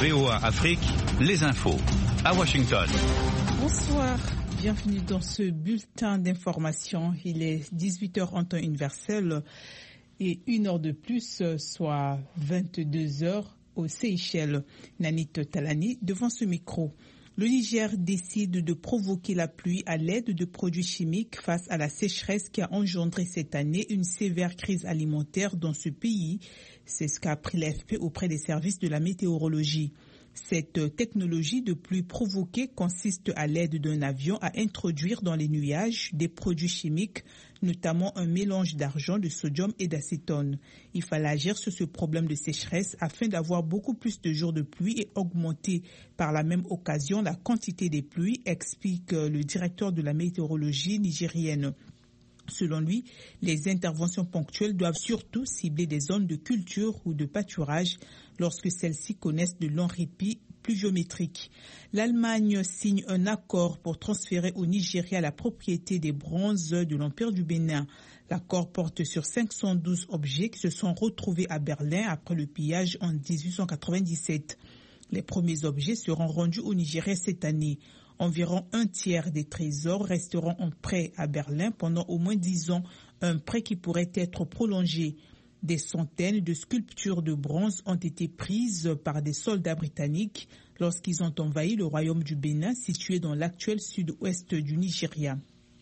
VOA Afrique, les infos. À Washington. Bonsoir, bienvenue dans ce bulletin d'information. Il est 18h en temps universel et 1 heure de plus, soit 22h aux Seychelles. Nanit Talani devant ce micro. Le Niger décide de provoquer la pluie à l'aide de produits chimiques face à la sécheresse qui a engendré cette année une sévère crise alimentaire dans ce pays. C'est ce qu'a appris l'AFP auprès des services de la météorologie. Cette technologie de pluie provoquée consiste à l'aide d'un avion à introduire dans les nuages des produits chimiques, notamment un mélange d'argent, de sodium et d'acétone. Il fallait agir sur ce problème de sécheresse afin d'avoir beaucoup plus de jours de pluie et augmenter par la même occasion la quantité des pluies, explique le directeur de la météorologie nigérienne. Selon lui, les interventions ponctuelles doivent surtout cibler des zones de culture ou de pâturage lorsque celles-ci connaissent de longs répits pluviométriques. L'Allemagne signe un accord pour transférer au Nigeria la propriété des bronzes de l'Empire du Bénin. L'accord porte sur 512 objets qui se sont retrouvés à Berlin après le pillage en 1897. Les premiers objets seront rendus au Nigeria cette année. Environ un tiers des trésors resteront en prêt à Berlin pendant au moins 10 ans, un prêt qui pourrait être prolongé. Des centaines de sculptures de bronze ont été prises par des soldats britanniques lorsqu'ils ont envahi le royaume du Bénin situé dans l'actuel sud-ouest du Nigeria.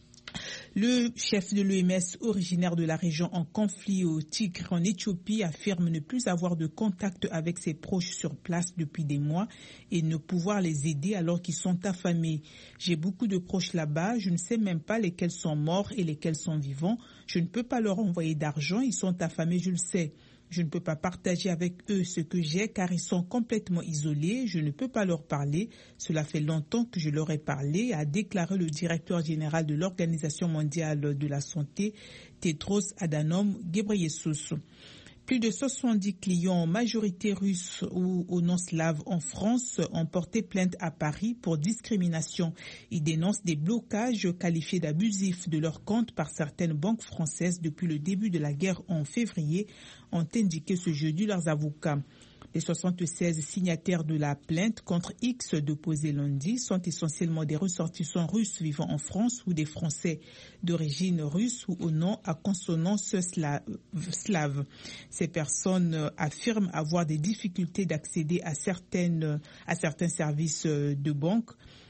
Le chef de l'OMS, originaire de la région en conflit au Tigre en Éthiopie, affirme ne plus avoir de contact avec ses proches sur place depuis des mois et ne pouvoir les aider alors qu'ils sont affamés. J'ai beaucoup de proches là-bas, je ne sais même pas lesquels sont morts et lesquels sont vivants. Je ne peux pas leur envoyer d'argent, ils sont affamés, je le sais. Je ne peux pas partager avec eux ce que j'ai car ils sont complètement isolés. Je ne peux pas leur parler. Cela fait longtemps que je leur ai parlé, a déclaré le directeur général de l'Organisation mondiale de la santé, Tedros Adhanom Ghebreyesus. Plus de 70 clients, en majorité russes ou au nom slave en France, ont porté plainte à Paris pour discrimination. Ils dénoncent des blocages qualifiés d'abusifs de leurs comptes par certaines banques françaises depuis le début de la guerre en février, ont indiqué ce jeudi leurs avocats. Les 76 signataires de la plainte contre X déposée lundi sont essentiellement des ressortissants russes vivant en France ou des Français d'origine russe ou au nom à consonance slave. Ces personnes affirment avoir des difficultés d'accéder à certains services de banque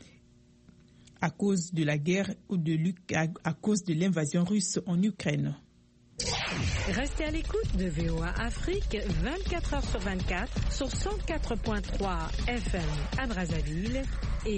à cause de la guerre ou à cause de l'invasion russe en Ukraine. Restez à l'écoute de VOA Afrique 24 heures sur 24 sur 104.3 FM à Brazzaville et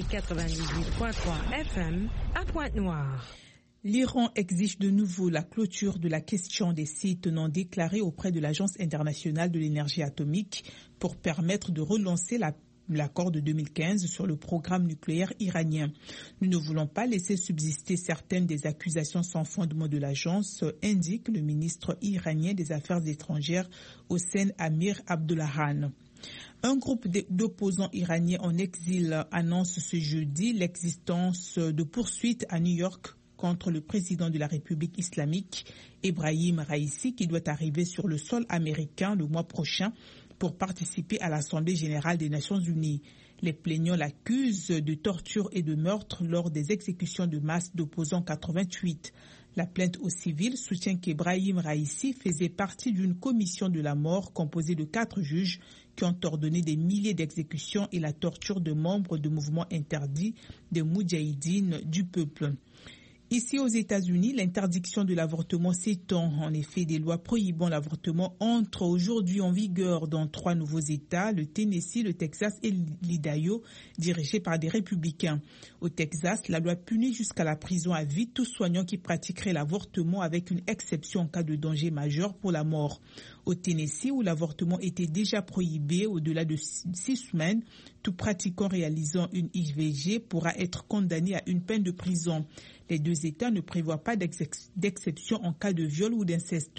98.3 FM à Pointe-Noire. L'Iran exige de nouveau la clôture de la question des sites non déclarés auprès de l'Agence internationale de l'énergie atomique pour permettre de relancer l'accord de 2015 sur le programme nucléaire iranien. Nous ne voulons pas laisser subsister certaines des accusations sans fondement de l'agence, indique le ministre iranien des Affaires étrangères Hossein Amir Abdollahian. Un groupe d'opposants iraniens en exil annonce ce jeudi l'existence de poursuites à New York contre le président de la République islamique, Ebrahim Raïssi, qui doit arriver sur le sol américain le mois prochain pour participer à l'Assemblée générale des Nations unies. Les plaignants l'accusent de torture et de meurtre lors des exécutions de masse d'opposants 88. La plainte au civil soutient qu'Ebrahim Raïssi faisait partie d'une commission de la mort composée de 4 juges qui ont ordonné des milliers d'exécutions et la torture de membres de mouvements interdits des Moudjahidines du peuple. Ici aux États-Unis, l'interdiction de l'avortement s'étend. En effet, des lois prohibant l'avortement entrent aujourd'hui en vigueur dans 3 nouveaux États, le Tennessee, le Texas et l'Idaho, dirigés par des républicains. Au Texas, la loi punit jusqu'à la prison à vie tout soignant qui pratiquerait l'avortement avec une exception en cas de danger majeur pour la mort. Au Tennessee, où l'avortement était déjà prohibé au-delà de 6 semaines, tout pratiquant réalisant une IVG pourra être condamné à une peine de prison. Les 2 États ne prévoient pas d'exception en cas de viol ou d'inceste.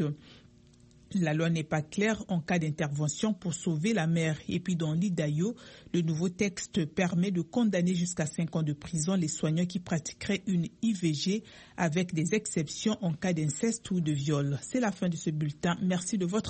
La loi n'est pas claire en cas d'intervention pour sauver la mère. Et puis dans l'Idaho, le nouveau texte permet de condamner jusqu'à 5 ans de prison les soignants qui pratiqueraient une IVG avec des exceptions en cas d'inceste ou de viol. C'est la fin de ce bulletin. Merci de votre